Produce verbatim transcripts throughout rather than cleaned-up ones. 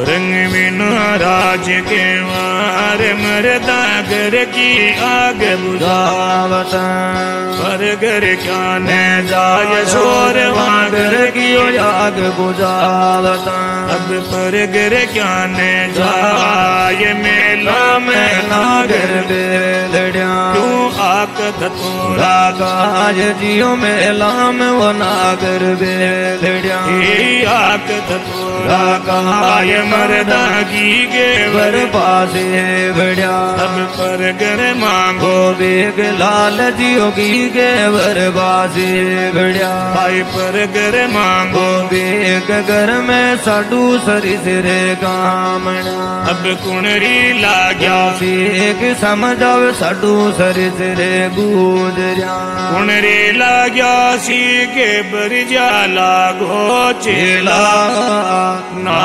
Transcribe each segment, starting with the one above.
रंग बिना राज के वार मरदा घर की आग बुझावत पर घर क्या न जाय शोर वहाँ घर की आग बुझावत अब पर घर क्या न जाय मेला मेला घर बेलड़िया क्यों आकत तोरा काज जियो मेला में वो नागर बेलड़िया आकत तोरा काय मरदा की के वर पासे बड़िया अब पर घर मांगो बेग लाल जियो की के वर पासे बड़िया भाई पर घर मांगो बेग घर में साडू सरी सिरे कामना अब कुणरी लाग्या बेग समझाव साडू सरी सिरे गुजरिया कुणरी लाग्या सी के बरजा लागो चेला ना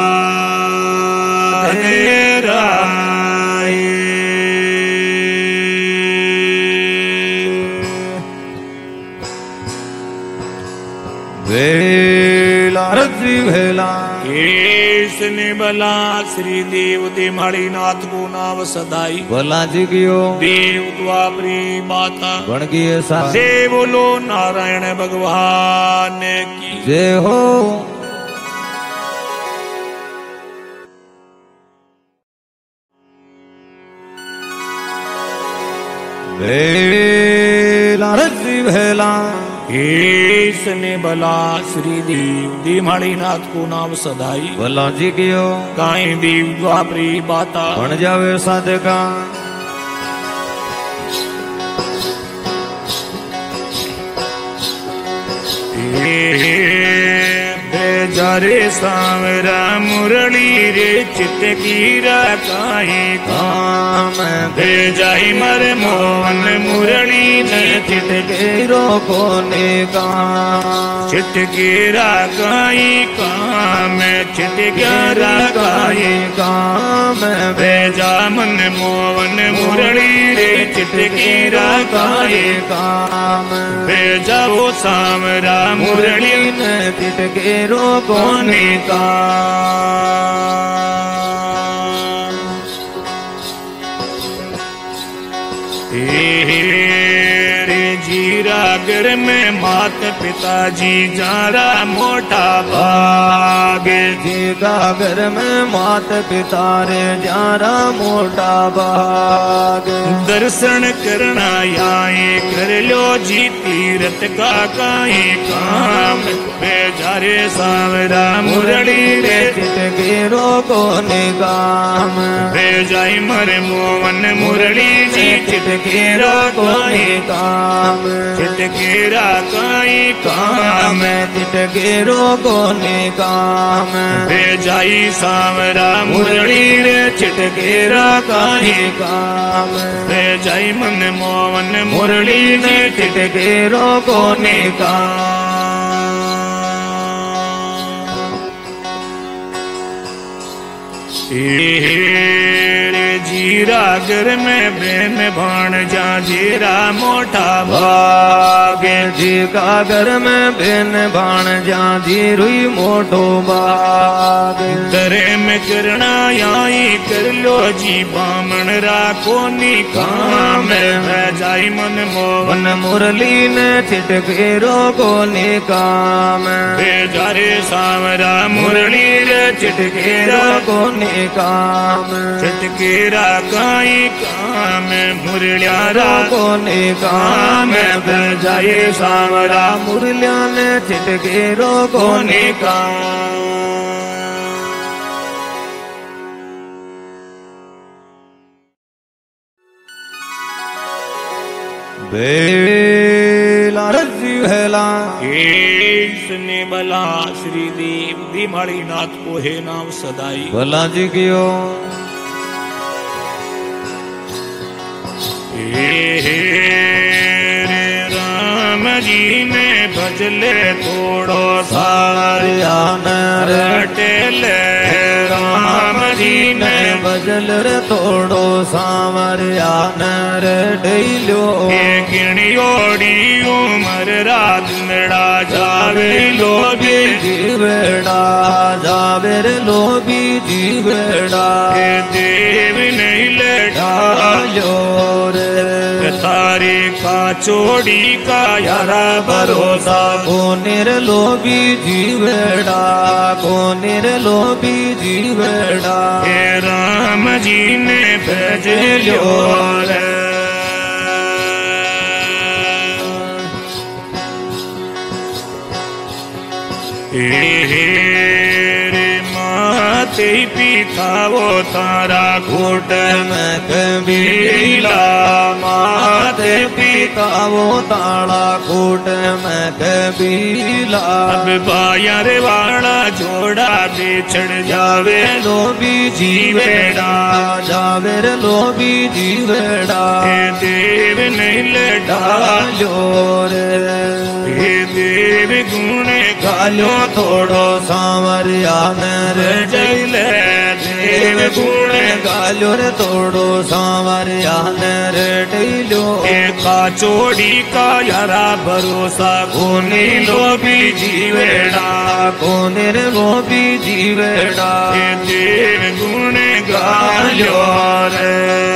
वेला रजी भेला केसने बला श्री देव दे माड़ीनाथ को नाव सदाई भला जी कियो देव द्वापरी माता बन गई सा जय बोलो नारायण भगवान की जय हो। वेला रजी भेला केसने बला श्री देव दे माड़ीनाथ को नाव सदाई भला जी कियो काई देव द्वापरी बाता बन जावे साधका बेजारे सांवरा मुरली रे चित कीरा काहे काम बेजाई मर मोहन मुरली ने चित गेरो कोने काम चित कीरा काहे काम चित कीरा काहे काम बेजा मन मोहन मुरली रे चित कीरा काहे काम बेजा वो सांवरा मुरली ने चित गेरो कोने का तेरे जीरा घर में मात पिताजी जारा मोटा भाग जीगा घर में मात पिता रे जारा मोटा भाग दर्शन करना आए कर लो जी तीरथ का काहे काम बेजारे सांवरा मुरली रे चित गेरो कोने काम बेजाई मर मोहन मुरली जी चित गेरो कोने काम चित केरा काई काम चित गेरो कोने काम बेजाई सांवरा मुरली रे चित केरा काई काम बेजाई मन मोहन मुरली ने चित गेरो कोने काम तेरे जीरा घर में बेन भाण जा जीरा मोटा भाग जी का घर में बेन भाण जा जी रुई मोटो बाग दरे में करना आई कर लो जी बामण राखो नी काम जाई मन मोहन मुरली ने चिट घेरो कोने काम बेजारे सांवरा मुरली रे चिट घेरो कोने काम चिटकेरा काई काम मुरलियारा कोने काम बेजाए सांवरा मुरलिया ने चिट घेरो कोने काम बेला रजी भेला केसने बला श्री देव दी माड़ीनाथ को है नाम सदाई भला जी कियो हे राम जी ने भजले थोड़ो सारिया रटेले राम जी ने भजल रे थोड़ो सावरिया नर डैलो गिणियोड़ी उमर रात नड़ा जावे लोगे जीवेड़ा जावे रे लोभी जीवेड़ा देव नहीं लड़ायो रे तारे का चोड़ी का यारा भरोसा कोनेर लोभी जीवेड़ा कोनेर लोभी जीवेड़ा हे राम जी ने भेज लियो रे हे रे माते पिता वो तारा घोट में कबीला माते पिता वो ताड़ा कोट में कबीला अब बायर वाला जोड़ा बिछड़ जावे लोभी जीवेड़ा जावे रे लोभी जीवेड़ा हे देव नहीं लड़ायो रे हे देव गुण गालो थोड़ो सांवरिया रे जैले देव गुण गालो रे थोड़ो सांवरिया रे डैलो एका चोड़ी का यारा भरोसा कोने लोभी जीवेड़ा कोने रे लोभी जीवेड़ा हे देव गुण गालो रे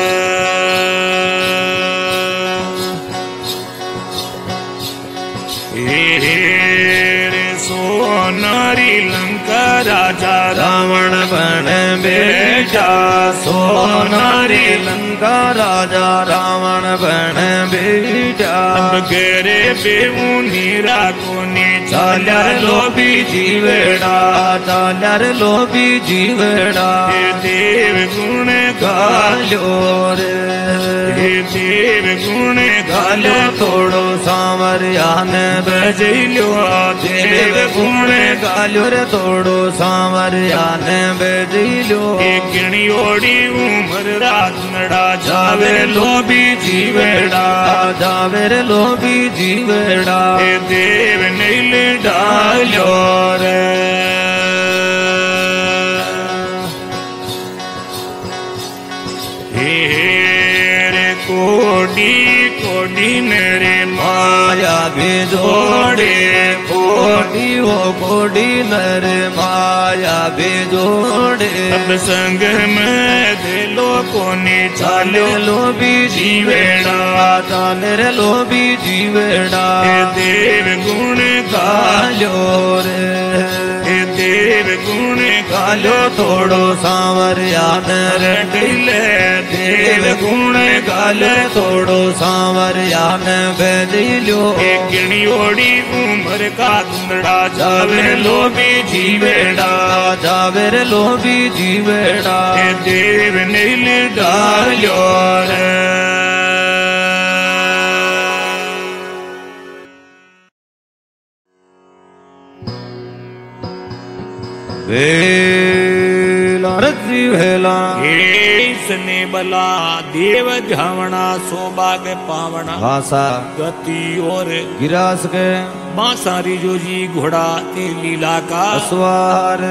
हे सोनारी लंका राजा रावण बन बेटा सोनारी लंका राजा रावण बन बेटा अब गेरे बेऊनीरा कोने चालर लोभी जीवेड़ा चालर लोभी जीवेड़ा हे देव गुण गालो रे हे देव गुण गालो थोड़ो सांवरिया ने बजैलो देव गुण गालो रे थोड़ो सांवरिया ने बजैलो एक गिणी ओड़ी उम्र रात नड़ा जावे लोभी जीवेड़ा जावे रे लोभी जीवेड़ा हे देव नील डालो रे हे रे कोडी कोडी मेरे माया भी जोड़े कोडी वो कोडी नर माया भी जोड़े अब संग में दिलो कोने चालो लोभी जीवेड़ा चाले रे लोभी जीवेड़ा हे देव गुण गालो रे हे देव गुण गालो थोड़ो सांवरिया नर दिले देव गुण गाले थोड़ो सांवरिया न बदलो एक गिणी ओड़ी उम्र का धुंधड़ा जावे लोभी जीवेड़ा जावे रे लोभी जीवेड़ा हे देव नील डालो रे वेला रजी वेला इसने बला देव झावना सौभाग पावना भाषा गति और गिरास के बांसारी जो जी घोड़ा ते लीला का असवार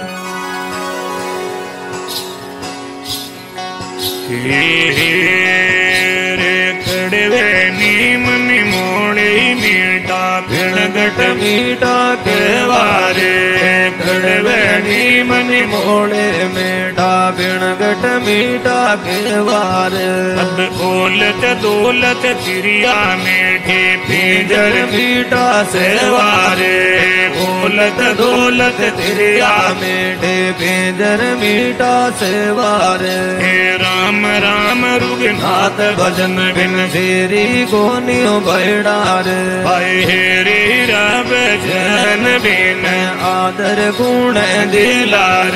रे कड़वे नीम निमोड़े मीठा फिर गट मीठा के वारे कड़वे नीम मोड़े मीठा बिन गट मीठा के वारे अब ओलत दौलत तिरिया मीठे पिंजर मीठा से वारे ओलत दौलत तिरिया मीठे पिंजर मीठा से वारे राम राम रुगनाथ भजन बिन तेरी गोनियो बैडार भाई हेरे रब जन बिन आदर गुण दिलार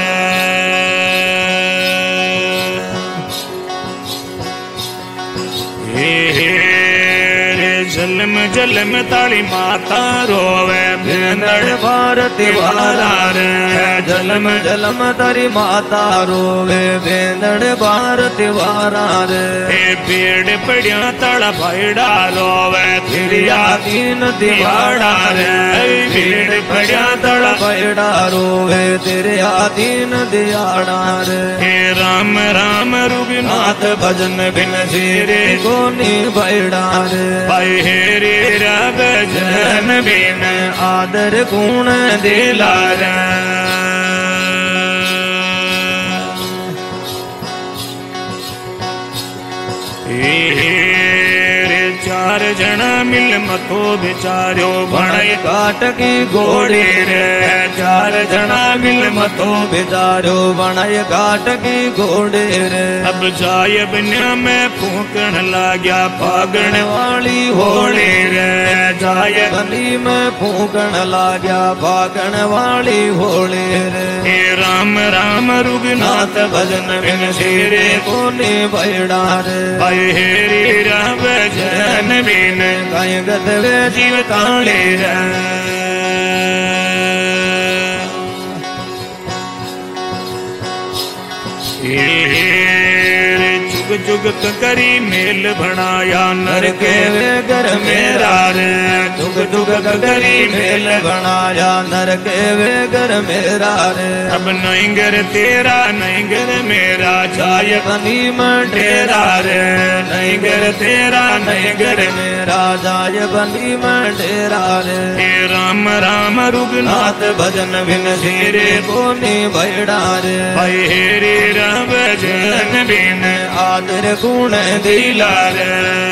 हे जलम जलम ताली माता रोवे भेंदड़ भारत वारार जलम जलम तारी माता रोवे भेंदड़ भारत वारार पेड़ पड़िया तड़ा भाईड़ा रोवे फिर तेरिया दीन दिहाड़ा रे भीड़ पड़ा तड़ पैड़ा रोवे तेरिया दीन दिहाड़ा रे। हे राम राम रघुनाथ भजन बिन सिरे कोनी पैड़ा रे भाई हेरे रब जन बिन आदर गुण दिला रे। चार जना मिल मतो बिचारो भणय काट की घोड़े रे चार जना मिल मतो बिचारो भणय काट की घोड़े रे। अब जाय बन्या में फूकण लाग्या फागण वाली होली रे जाय गली में फूकण लाग्या फागण वाली होली रे। हे राम राम रघुनाथ भजन बिन सिरे कोनी पैड़ा रे भाई हेरी रब जन बिन कहीं गदवे जीव ताले रे। जुग जुग करी मेल बनाया नर के घर मेरा रे जुग जुग करी मेल बनाया नर के वे घर मेरा रे। अब नहीं घर तेरा नहीं घर मेरा जाय बनी में डेरा रे नहीं घर तेरा नहीं घर मेरा जाय बनी में डेरा रे। हे राम राम रघुनाथ भजन बिन सिरे कोनी बैड़ा रे भाई हेरी रब जन बिन आदर गुण दिला रे।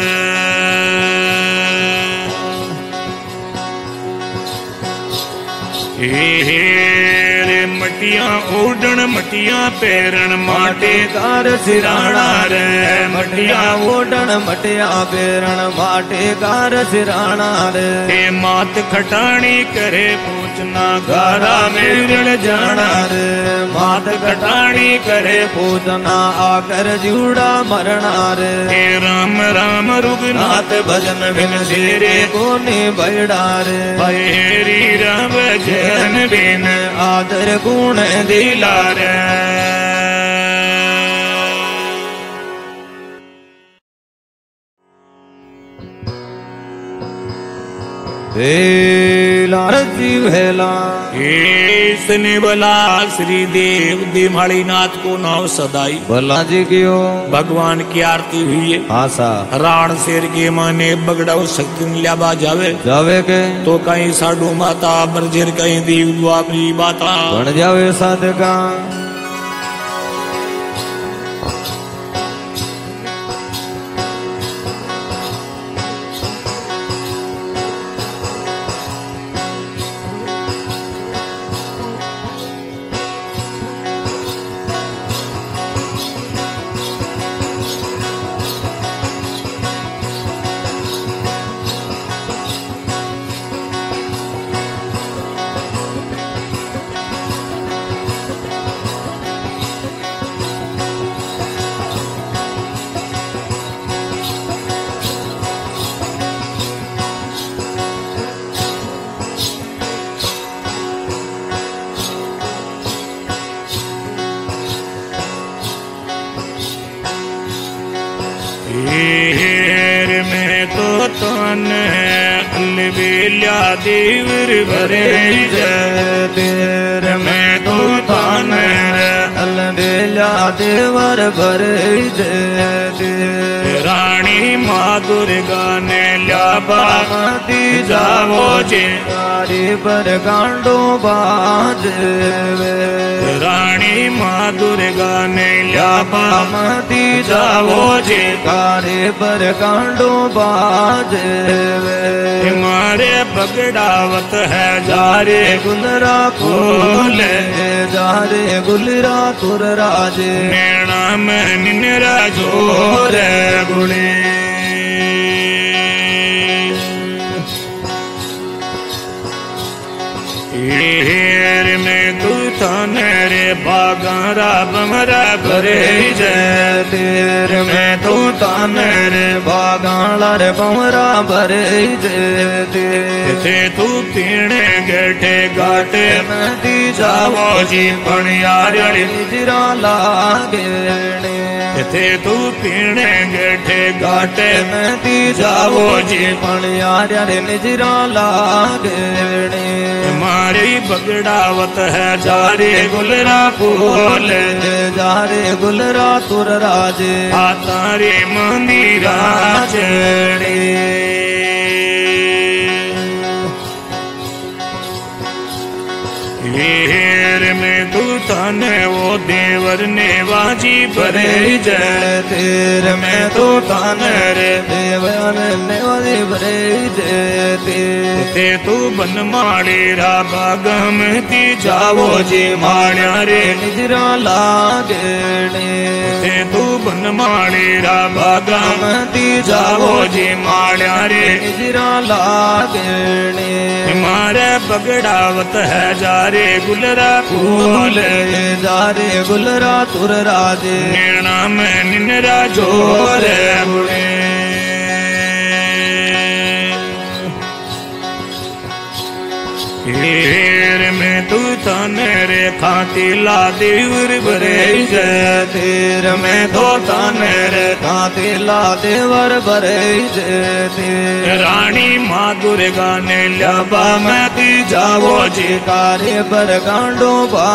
रे मटिया ओढ़ण मटिया पैरण माटे कार सिराणा रे मटिया ओढ़ण मटिया पैरण माटे कार सिराणा रे। हे मात खटाणी करे पूछना गारा मेरण जाना रे मात खटाणी करे पूछना आकर जूड़ा मरणा रे। हे राम राम रघुनाथ भजन बिन सिरे कोनी बैड़ा रे भाई हेरी रब जन बिन आदर गुण दिला रे। लालची भेला इसने बोला श्री देव दिमाड़ी नाथ को नाव सदाई भला जी क्यों भगवान की आरती हुई है आशा राण शेर के माने बगड़ाऊ शक्ति लिया जावे जावे के तो कहीं साडू माता बरजेर कहीं दीव द्वापरी बाता बन जावे साधका। में तो तन अलबेलिया देवर भरे तेर में तो तन अलबेलिया देवर भरे रानी माँ दुर्गा ने लिया बाती जावो जे तारी पर गांडो बाज रानी माँ दुर्गा ने लिया बाती जावो जे तारे पर गांडो बाज मारे बगड़ावत है जारे गुलरा खोल जारे गुलरा तुर राजे नैना में निनरा जोर गुणे में तू थाने रे बागारा बमरा भरे जय तेर में तू ताने रे बागाला रे बमरा भरे जय थे तू पीने गेठे गाटे नदी जावो जी पणियारी जिरा लागे थे तू पीने गेठे गाटे नदी दी जावो जी पण यार रे निजरा लागणे मारी बगड़ावत है जारे गुलरा फूल जारे गुलरा तुर राजे तारे मंदिरा चढ़े हेर में तू ताने वो देवर ने वाजी भरे जय तेर में तू ताने रे देवर ने वाजी भरे जय ते तू बन माड़े रा बागम ती जावो जी माड़िया रे निजरा लागणे ते तू बन माड़े रा बागम ती जावो जी माड़िया रे निजरा लागणे मारे बगड़ावत है जारे गुलरा फूल जारे गुलरा तुर राजे नैना में निनरा जोर बुढ़े हेर में तू ताने रे खाती ला देवर भरे जय तेर में दो ताने रे खाती ला देवर भरे जय रानी माँ दुर्गा ने ल्याबा में ती जावो जी कारे पर गांडो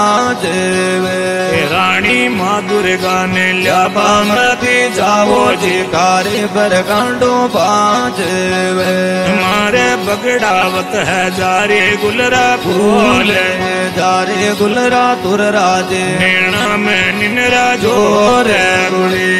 बाजे रानी माँ दुर्गा ने ल्याबा में ती जावो जी कारे पर गांडो बाजे मारे बगड़ावत है जारे गुलरा फूल जारे गुलरा तुर राजे नैना में निनरा जोर गुड़े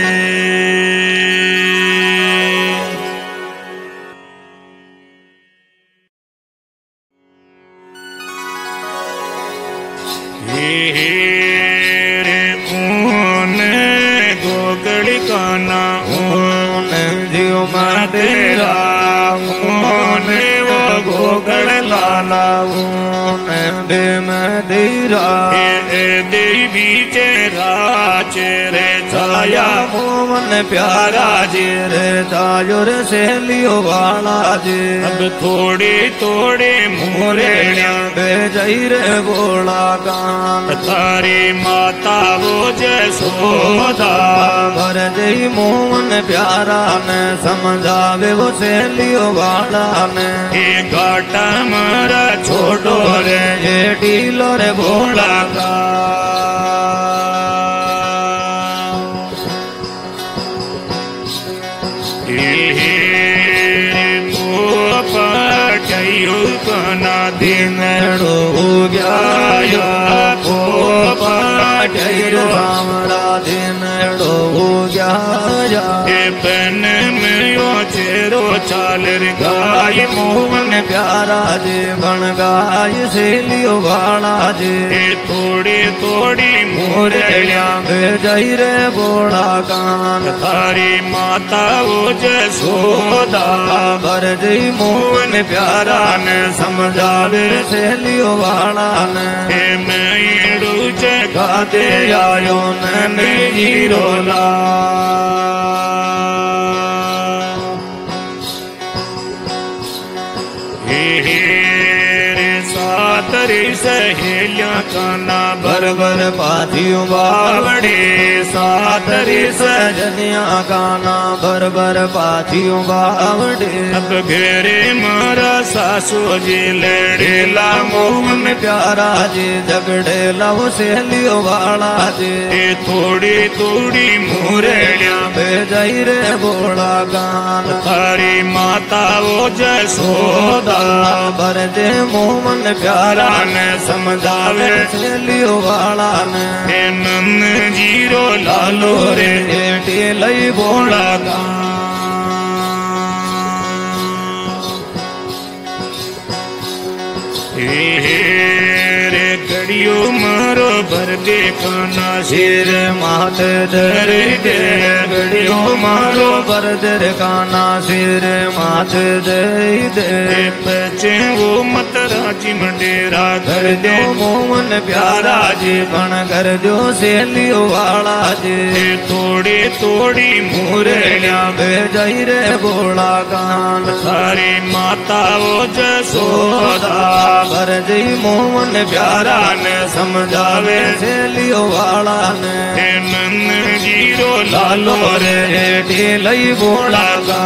रे ऊन गोगड़ काना ऊन जियो तेरा ऊन वो गोगड़ लाला ऊन दे मदिरा देवी चेरा चेरे छाया मोहन प्यारा जी रे ताजुर से लियो वाला जी अब थोड़े थोड़े मोरे बेजई रे बोला कान तारी माता वो जसोदा भर जई मोहन प्यारा ने समझावे वो से लियो वाला ने ये घाटा मारा छोड़ो रे ये टीलो रे भोला का कना दिन हो गया को पाठो हमारा दिन हो गया बन मेरो चेरो चाल गाय मोहन प्यारा जे बन गाय से लियो वाला जे थोड़ी थोड़ी मोरलिया जई रे बोला कान तारी माता वो जसोदा भर जई मोहन प्यारा ने समझावे से लियो वाला ने मैं जगा दे आयो ने जीरो ला सातरी सहेलियां काना भर भर पाथियों बावड़े सातरी सजनिया गाना भर भर पाथियों बावड़े अब घेरे मारा सासू जी लड़ेला मोहन प्यारा जी झगड़े लव से लियो वाला जी थोड़ी थोड़ी मोरलिया बेजई रे बोला गान तारी माता वो जसोदा भर दे मोहन प्यारा ने समझावे से लियो वाला ने नन जीरो लालो रे लई बोला गान रे कड़ियो मारो भर दे खाना शेर मात दर दे गड़ियो मारो भर दर काना शेर मात दे दे बचे वो मत राजी मंडेरा कर दो मोहन प्यारा जी बन कर दो से लियो वाला जी थोड़ी थोड़ी मोरलिया बेजई रे बोला कान सारी माता माता वो जसोदा बर जी मोहन प्यारा ने समझावे से लियो वाला ने नंद जीरो लालो रे लई बोला का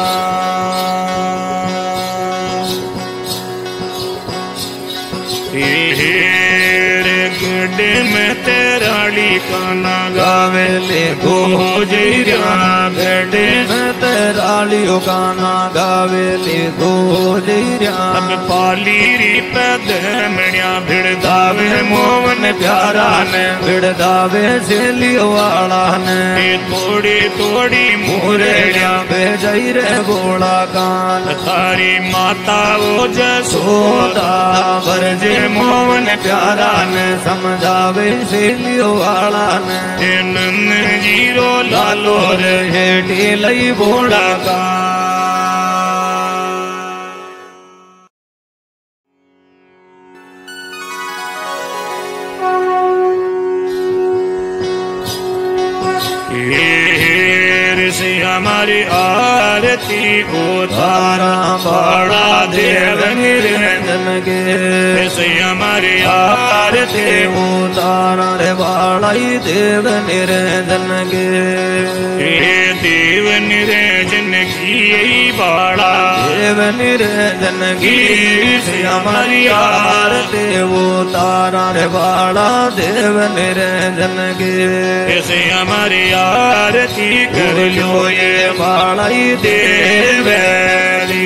गड्ढे में तेराड़ी काना गावे ले गो जैरा गड्ढे में तेराड़ी गाना गावे ले गो जैरा अब पाली री पैद मणिया भिड़ दावे मोहन प्यारा ने भिड़ दावे से लियो वाला ने थोड़ी थोड़ी मुरेड़िया भेजई रे बोला कान थारी माता वो जसोदा बरजे मोहन प्यारा ने समझावे से लियो वाला ने नंद जीरो लालो रे हेठी लई बोला का से हमारी आरती उतारा बड़ा देव निरंजन के से हमारी आरती उतारा रे बड़ा देव निरंजन के देव निरंजन की बाड़ा देव निरंजन की से हमारी आरती उतारा रे बड़ा देव निरंजन के से हमारी आरती कर लो ये बालाई देवरी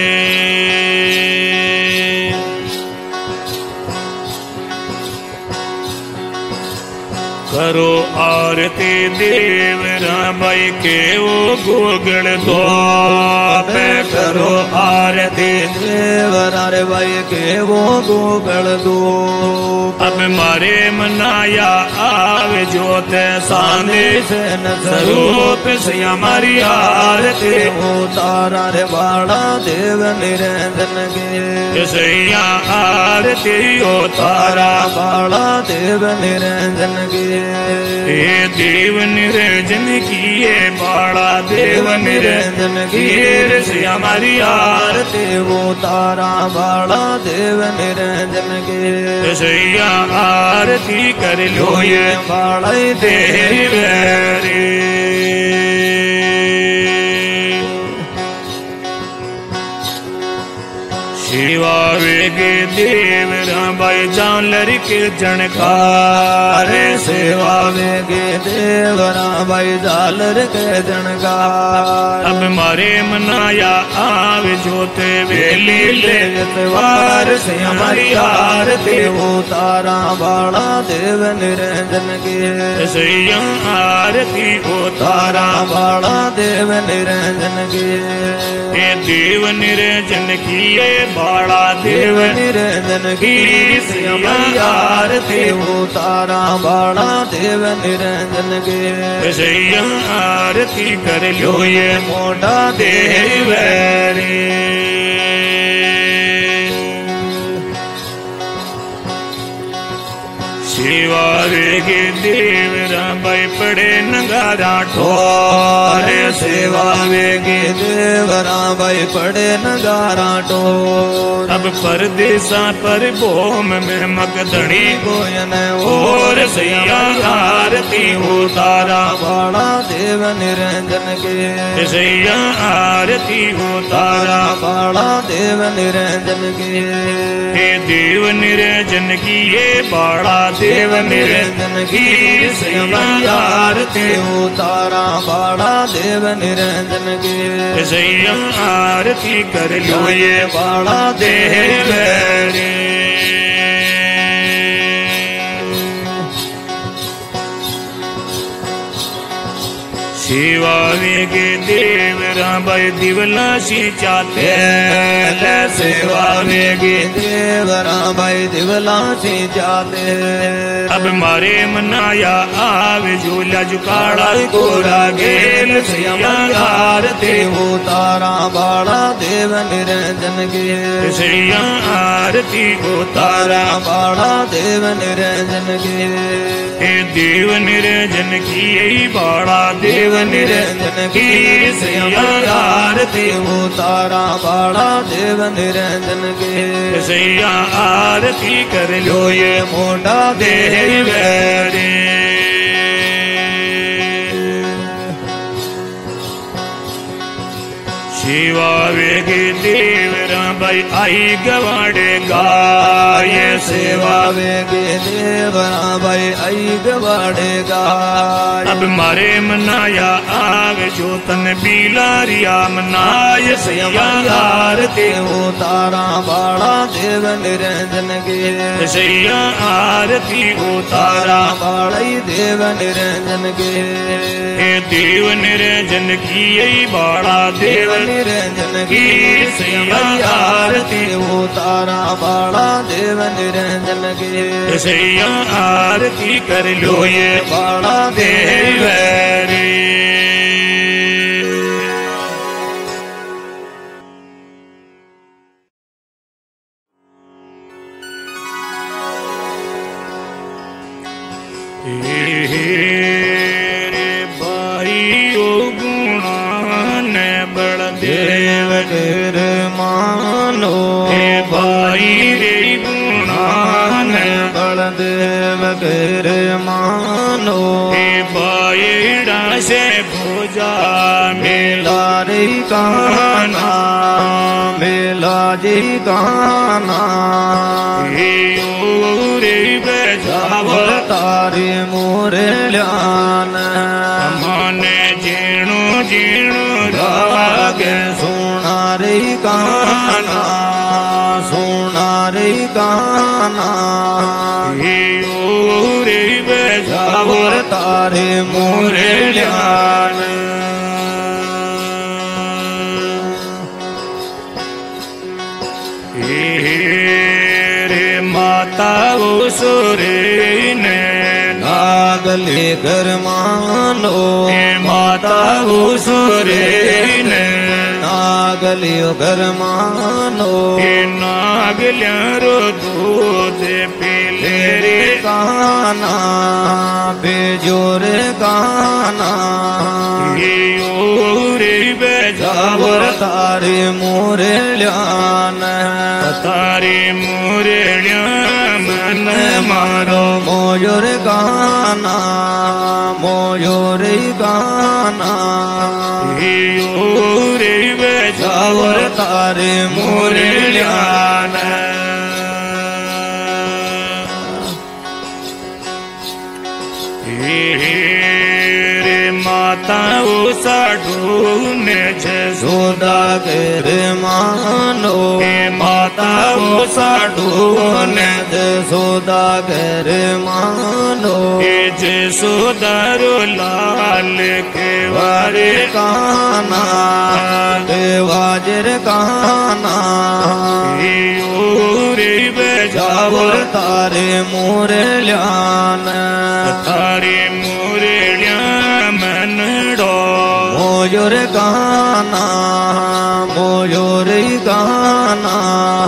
करो आरती देव रामाई के वो गोगल दो पे करो आरती देव रे भाई के वो गोगल दो अब मारे मनाया आवे जोत सांदे से न स्वरूप से हमारी आरती उतारा रे बाड़ा देव निरंजन के सैया आरती उतारा बाड़ा देव निरंजन के ये देव निरंजन की ये बाड़ा देव निरंजन की से हमारी आरती उतारा बाड़ा देव निरंजन के सैया आरती कर लो ये बाड़ा देव रे शिवा वेग देव रामाई जानलर के जनकार सेवा वेग देव रामाई जालर के जनकार अब मारे मनाया आवे जोते वेली लेवार से हमारी आरती उतारा बाड़ा देव निरंजन के सैया आरती उतारा बाड़ा देव निरंजन के देव निरंजन की ये बाड़ा देव निरंजन की आरती उतारा बाड़ा देव निरंजन के सैया आरती कर लो ये मोटा देव रे शिवा वेग देव रामाई पड़े नगारा ठोरे सेवा वेग देव रामाई पड़े नगारा ठोर अब परदेसा पर बोम में मगधड़ी गोयन और सैया आरती उतारा बाड़ा देव निरंजन के सैया आरती उतारा बाड़ा देव निरंजन के देव निरंजन की ये बाड़ा देव निरंजन की सैया आरती उतारा बाड़ा देव निरंजन के सैया आरती कर लो ये बाड़ा देव रे शिवा वेग देव रामाई दिवला सी चाते सेवा वेगे देवरा भाई दिवला से जाते। अब मारे मनाया आवे झूला जुकाड़ा कोरा गेल सैया आरती हो तारा बाड़ा देव निरंजन के सैया आरती हो तारा बाड़ा देव निरंजन के हे देव निरंजन की यही बाड़ा देव निरंजन की सैया आरती हो तारा बाड़ा देव निरंजन के सैया आरती कर लो ये मोटा देव रे। शिवा वेगे देवरा भाई आई गवाड़े गाय सेवा वेगे देवरा भाई आई गवाड़े गाय। अब मारे मनाया आवे जो तन बिलारिया मनाय सैया आरती हो तारा बाड़ा देव निरंजन के सैया आरती हो तारा बाड़ा देव निरंजन के देव निरंजन की यही बाड़ा देव निरंजन की सैया आरती हो तारा बाड़ा देव निरंजन के सैया आरती कर लो ये बाड़ा देव रे। देव गिर मानो हे भाई रे गुणान बलदेव गिर मानो हे बाईड़ा से भोजा मेला रे काना मेला जी गाना हे ओ रे बेजावर तारे मोरे ल्यान माने जीणो जीणो राग सोना रे गाना सोना रे गाना हे ओ रे बेजावर तारे मोरे ल्यान रे माता वो सुरे ने नागले घर मानो माता वो सुरे ने नागले घर मानो नागल्या रो दूध पीले रे गाना बेजोर गाना रे बेजावर तारे मोरे ल्यान तारे मोरे मन मारो मोयोर गाना मोयोर गाना रे बेजावर तारे मोरे ल्यान रे माता वो साढ़ू ने सोदा कर मानो माता वो साढ़ू ने सोदा कर मानो जसोदारो लाल के वारे काना देवाजर काना रे बेजावर तारे मोरे ल्यान तारे मोरे ल्यान डो मोयोर गाना मोयोर गाना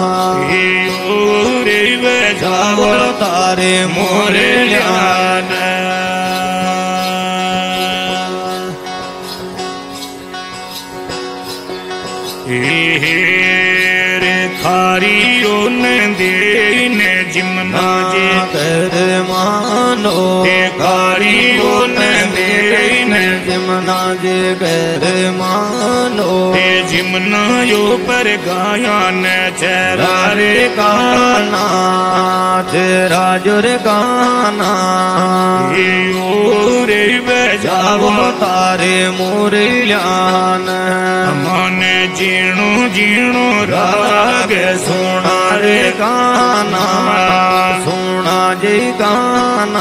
रे बेजावर तारे मोरे ल्यान रे खारियो नंदे ने जिमना जे कर मानो खारियो नंदे ने जिमना जे कर मानो जिमना यो पर गाया न चरा रे गाना तेरा जोर गाना रे बेजावो तारे मोरे ल्यान मन जीणो जीणो राग सोना रे गाना सोना जी गाना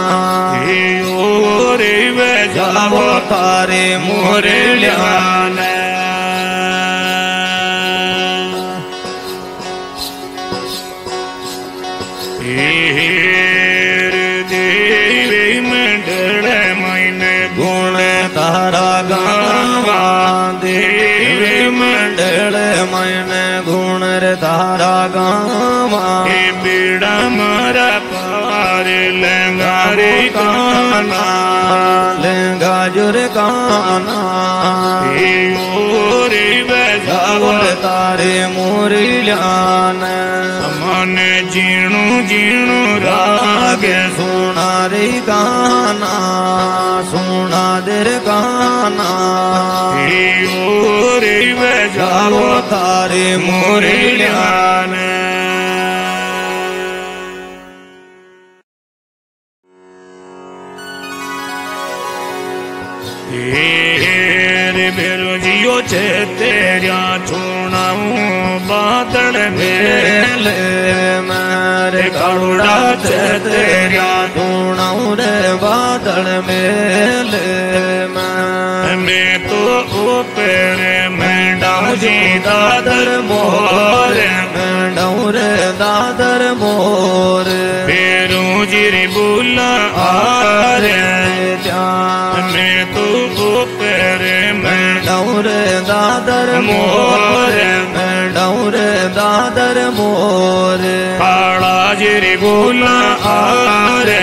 रे बेजावो तारे मोरे ल्यान हेर देवी मंडल मैंने गुण तारा गावा देवी मंडल मैंने गुण रे तारा गावा बीड़ा मारा पार लंगारे काना लंगा जुर काना रे बजावर तारे मोरी ल्यान मन जीणु जीणु राग सोना रे गाना सोना दर गाना रे बजावो तारे मोरी ल्यान मेरो जियो छे तेरिया छूणाऊं बादल मेले मारे कालुड़ा छे तेरिया छूणाऊं रे बादल मेले मैं तो ऊपर मैं डाऊ जी दादर मोर मैं डाऊ रे दादर मोर फेरू जिरी बुला आ रे मैं तो ऊपर मैं डाऊ रे दादर मोर मैं डाऊ रे दादर मोर काला जिरी बुला आ रे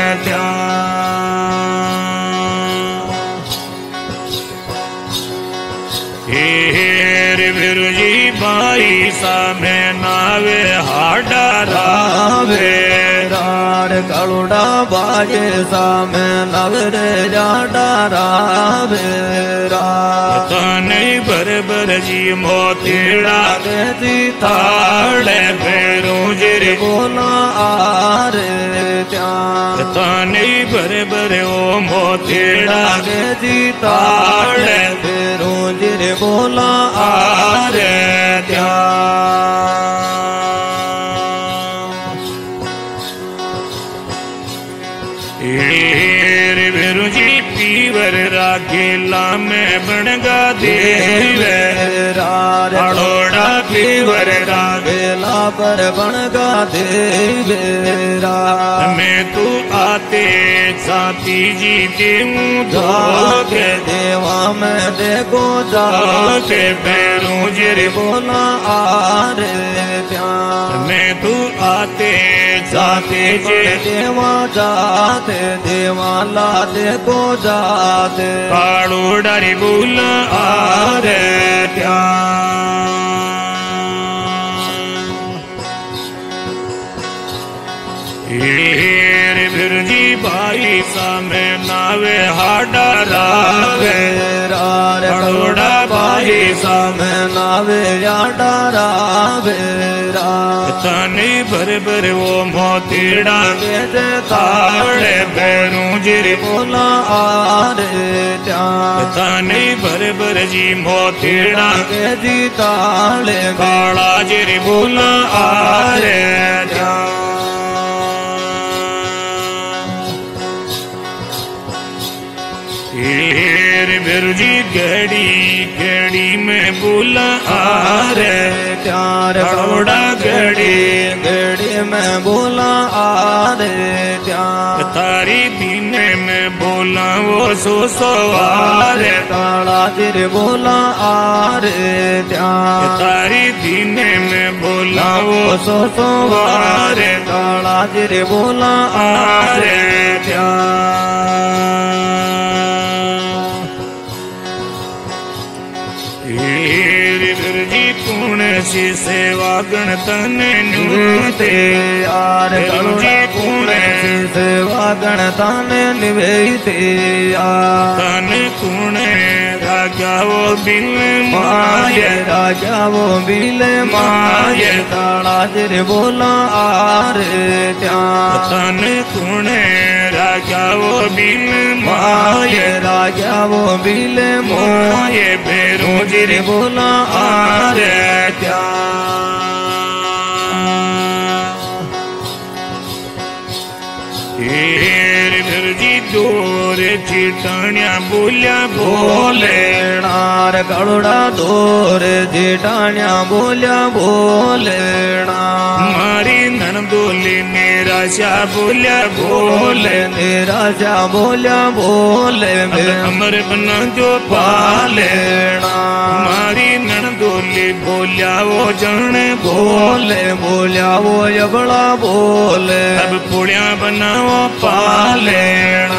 बिरुजी बाई सा में नावे हाडा रावे रार कालुड़ा बाजे सा में नवरे जाडा रावे रात नहीं बरबर जी मोतीड़ा जी ताड़े फेरू जिर बोला आरे तानी बरबर ओ मोतीड़ा जी ताड़े फेरू जिर बोला आरे त्या बिरुजी पीवर राखेला में बनगा देवे राड़ोड़ा पीवर राखेला पर बनगा देवे मैं तू आते साथी जी देऊं धोखे देवा में देखो जाके पैरों जिर बोला आरे त्या मैं तू आते जाते जे देवा जाते देवा ला देखो जाते काड़ू डारी बुला आ रे क्या बिरजी भाई सा में नावे हाडा रावे राड़ा भाई सा में नावे याडा रावे तानी भर भर वो मोतीड़ा के ताड़े पैरू जिर बोला आरे तानी भर भर जी मोतीड़ा के जी ताले काला जिर बोला आरे बिरजी गड़ी गड़ी में बुला आ रे त्यार बड़ोड़ा गड़ी गड़ी में बोला आ रे त्यार तारी दीने में बोला वो सो सवार काला जिर बोला आ रे त्यार तारी दीने में बोला वो सो सवार काला जिर बोला आ रे त्यार सी सेवा गणतन नुते यार जी कुणे सेवा गणतन निवेते तन कुणे राजा वो बिल माय राजा वो बिल माय काला जिर बोला आरे त्या तन कुणे राजा वो बिल माय राजा वो बिल माय बेरो जिर बोला आरे क्या जी दूर चिटाणिया बोलिया बोले नार कड़ुड़ा दूर चिटाणिया बोलिया बोले मारी नन बोली ने निराशा बोलिया बोले निराशा बोलिया बोले अमर बना जो पालेना मारी नणदोली बोलिया वो जाने बोले बोलिया वो यबड़ा बोले अब पुड़िया बनाओ पालेना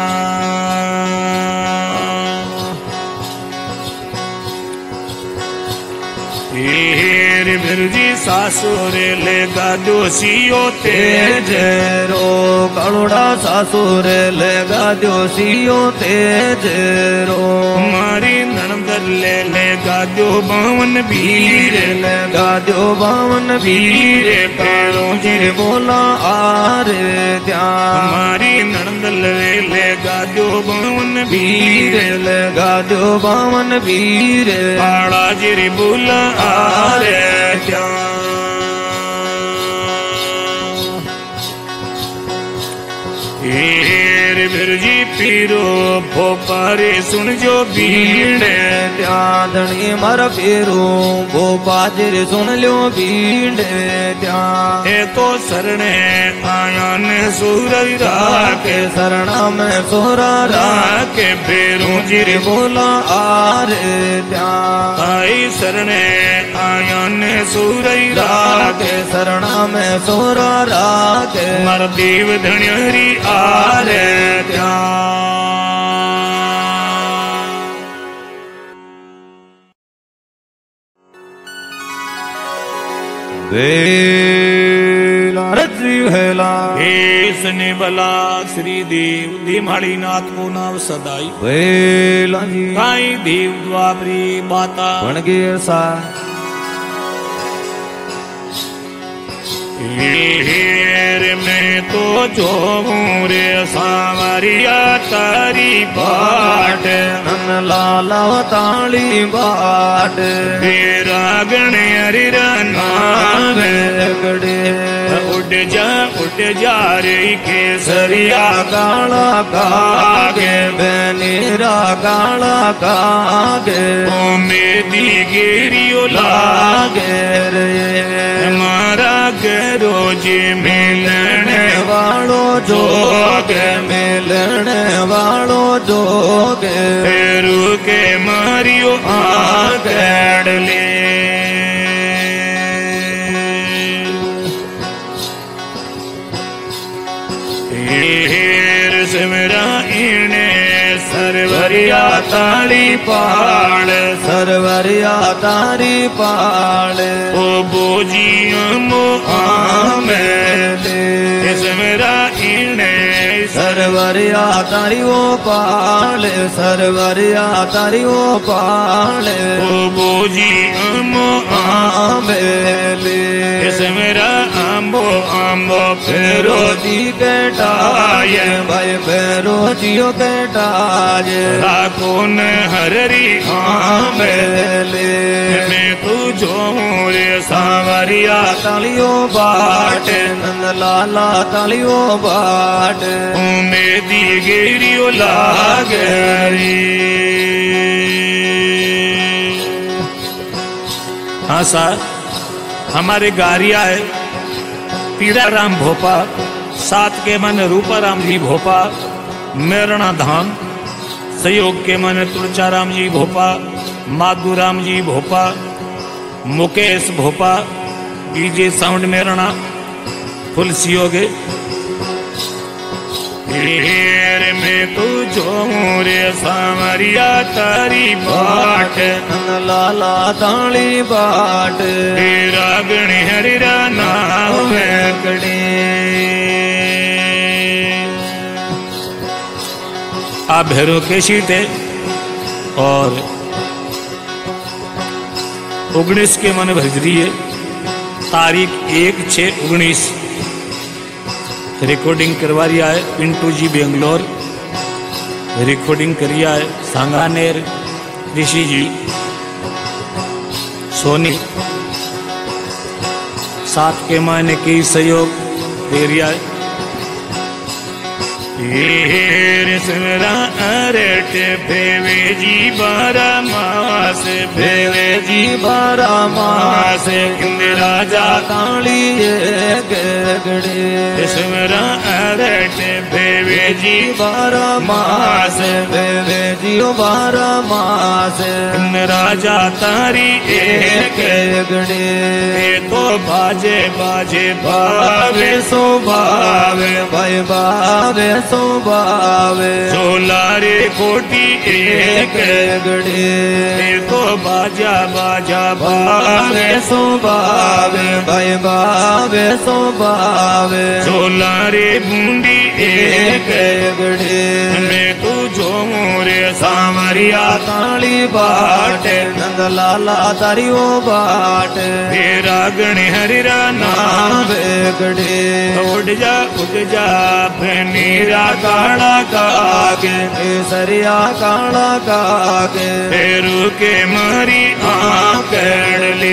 बिरजी सासुरे ले गाजो सियो तेज रो करुणा सासुरे ले गाजो सियो तेज रो मारी नणंदर ले ले गाजो बावन वीर ले गाजो बावन वीर पैरों जिर बोला आरे त्या मारी नणंदर ले ले गाजो बावन वीर ले गाजो बावन वीर आड़ा जिर बोला आरे क्या हीर बिरजी पीरो भोपारे सुन जो बीड़े त्यादणी मर पीरो भोपाजिर सुन लो बीड़े त्या हे तो सरणे आया ने सूरज राके शरणा में सोरा राके फेरू जिर बोला आरे त्या आई सरणे आया ने सूरज राके शरणा में सोरा राके मर देव धन्यरी आरे त्या वेला रजी हेला हेसने बला श्री देव दिमाड़ी नाथ को नाम सदाई वेला जी काई देव द्वापरी बाता बन गए सा हेर में तो जो रे सावरिया तारी बाट नन लाला ताली बाट तेरा गण हरिरा नाम गड़े उड़ जा उड़ जा रे केसरिया काला कागे बेनीरा काला कागे ओ मेरी गिरियो लागे रे मारा रोजे मिलने वालो जोगे मिलने वालो जोगे फेरू के मारियो आगड़ ले हेर सिमरा इने सरवरिया ताली पाड़ सरवरिया तारी पाड़ ओ बोजिया मो आमेले सिमरा इने सरवरिया तारी वो पाड़ सरवरिया तारी वो पाड़ ओ बोजी मो आमेले सिमरा आम्बो आम्बो फेरो जी के टाय भाई फेरो जियो के टाय राखो न हररी आमेले मैं तू जो रे सावरिया तालियो बाट नंद लाला तालियो बाट मेदी गिरियो लागरी। हाँ सर, हमारे गारिया है पीड़ा राम भोपा, सात के मन रूपा राम जी भोपा, मेरणा धाम सहयोग के मन Tulcha Ram ji Bhopa, Madhu Ram ji Bhopa, Mukesh Bhopa, DJ sound Merna full सहयोग में तू जो रे सावरिया तारी बाट लाला ताली बाट तेरा गण हरिरा नाम कड़े। आप भैरव के शीते और उन्नीस के मन भजरी है, तारीख एक छः उन्नीस रिकॉर्डिंग करवा रिया है पिंटू जी बेंगलोर, रिकॉर्डिंग करिया है सांगानेर ऋषि जी सोनी, साथ के मायने की सहयोग दे रिया है। हीर सिमरा अरट भेवे जी बारा मास भेवे जी बारा मास इंदिरा जा काली गड़े सिमरा अरट भेवे जी बारा मास भेवे जी बारा मास इंदिरा जा तारी एक गड़े तो बाजे बाजे भावे सो भावे भाई भावे सो भावे सोलारे कोटी एक गड़े तो बाजा बाजा भावे सो भावे भाई भावे सो भावे सोलारे बूंदी एक गड़े मैं तू जो मोरे सावरिया काली बाट नंद लाला तारियो बाट तेरा गण हरिरा नाम गड़े उड़ जा उड़ जा फनीरा काला कागे सरिया काला कागे फेरू के मारी आँख ली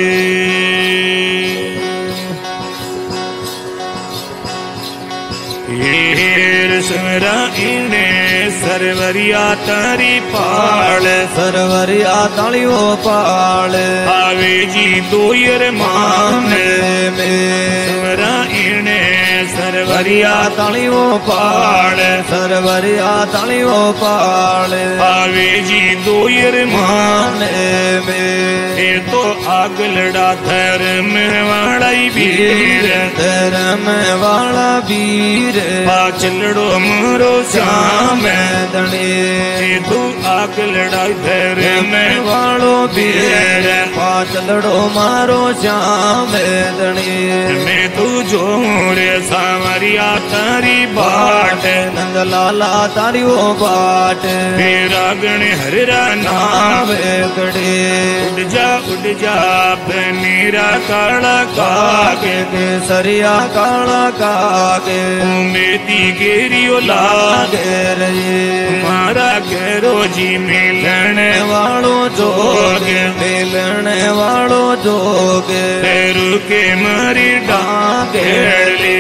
हीर सिमरा इने सरवरिया तारी पाल सरवरिया तालियो पाल आवे जी दोयर मान में सिमरा इने सरवरिया तालियो पाल सरवरिया तालियो पाल आवे जी दोयर मान में ये तो आग लड़ा धर्म वाला वीर धर्म वाला वीर पाचलड़ो मोरो श्याम दणे तू आग लड़ा धर्म वालो वीर पाचलड़ो मारो श्याम दणे मैं तू जो रे सावरिया तारी बाट नंद लाला तारियो बाट मेरा गण हरिरा नाम गड़े उड़ जा उड़ जा बनीरा काला कागे सरिया काला कागे मेती गेरियो लागे रे मारा घेरो जी मिलन वालो जोग मिलन वालो जोग पैरू के मारी डाके ले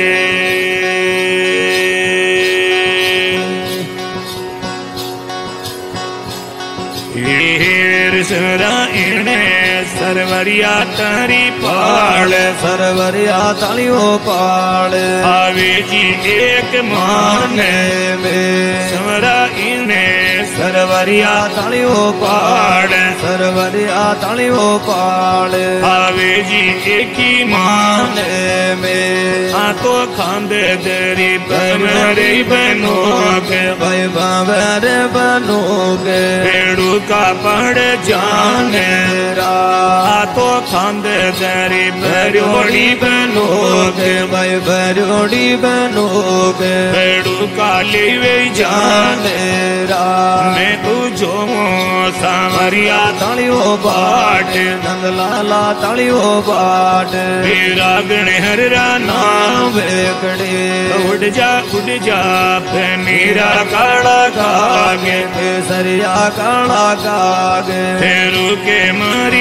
हीर सिमरा इने सरवरिया तारी पाल सरवरिया तालियो पाल आवे जी एक मान में सिमरा इने सरवरिया तालियो पाल सरवरिया तालियो पाल आवे जी एक ही मान में आ तो खांदे दरी बमरे बनोगे भाई बाबर बनोगे पेड़ू का पड़ जाने रा तो खांद दरी बरोड़ी बनोगे भाई बरोड़ी बनोगे पेड़ू का लेवे जाने रा मैं तू जो सावरिया तालियो बाट नंद लाला तालियो बाट मेरा गण हररा नाम गड़े उड़ जा उड़ जा फनीरा काला कागे सरिया काला कागे फेरू के मारी